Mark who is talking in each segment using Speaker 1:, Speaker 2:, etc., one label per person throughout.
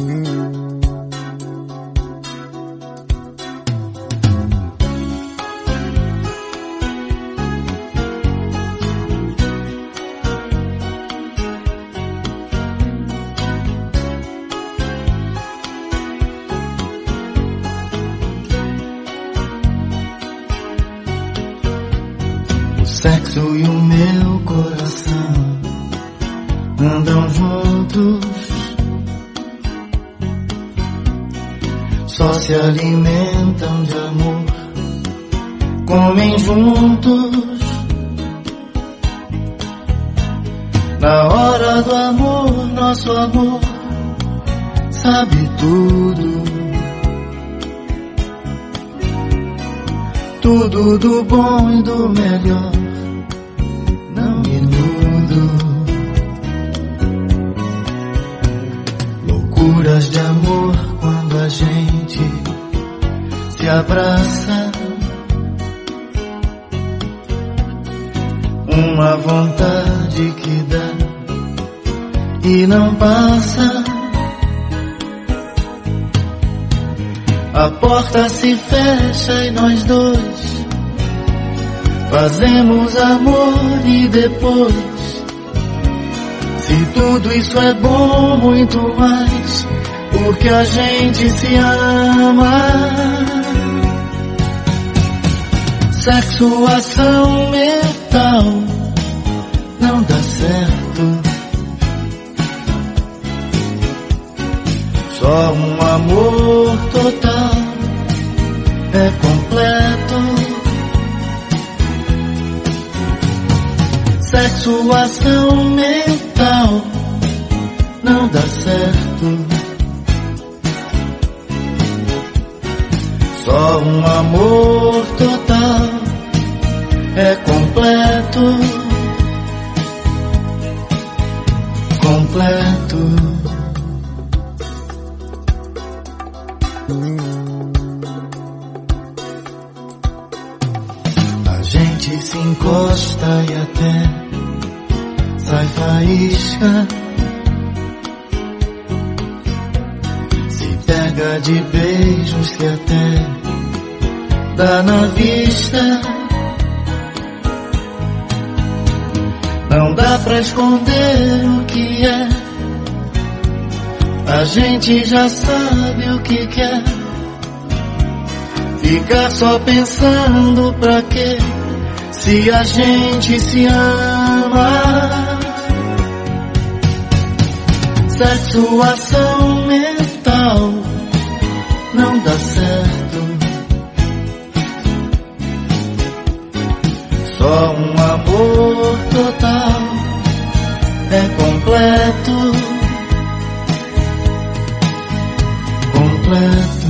Speaker 1: Sexo e o meu coração andam juntos, só se alimentam de amor, comem juntos. Na hora do amor, nosso amor sabe tudo, tudo do bom e do melhor. Loucuras de amor quando a gente se abraça, uma vontade que dá e não passa. A porta se fecha e nós dois fazemos amor e depois, se tudo isso é bom, muito mais, porque a gente se ama. Sexo, ação mental não dá certo, só um amor total é completo. Sexo, ação mental não dá certo, só um amor total é completo, completo. A gente se encosta e até sai faísca, se pega de beijos que até dá na vista. Não dá pra esconder o que é, a gente já sabe o que quer. Ficar só pensando pra quê, se a gente se ama. Sexo, ação mental não dá certo, só um amor total é completo, completo.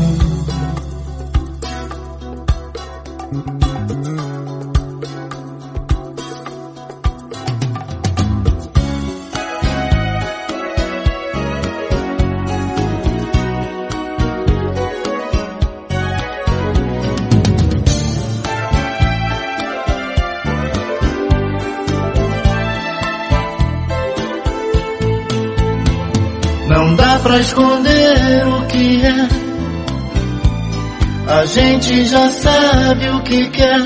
Speaker 1: Não dá pra esconder o que é, a gente já sabe o que quer.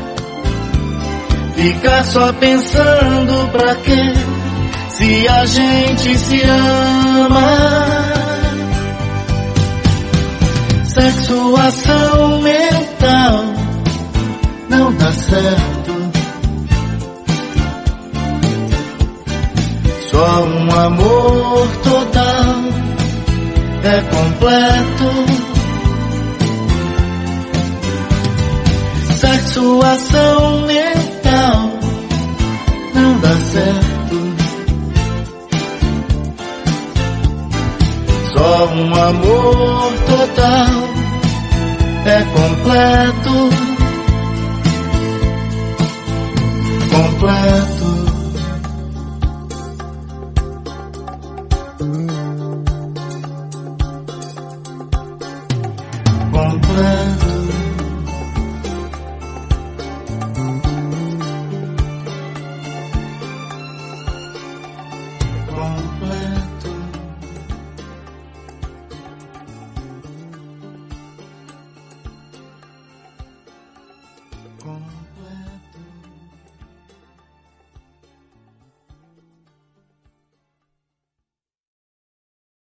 Speaker 1: Ficar só pensando pra quê, se a gente se ama. Sexo, ação mental não dá certo, só um amor total é completo. Sexo, ação mental não dá certo, só um amor total é completo, completo. Completo. com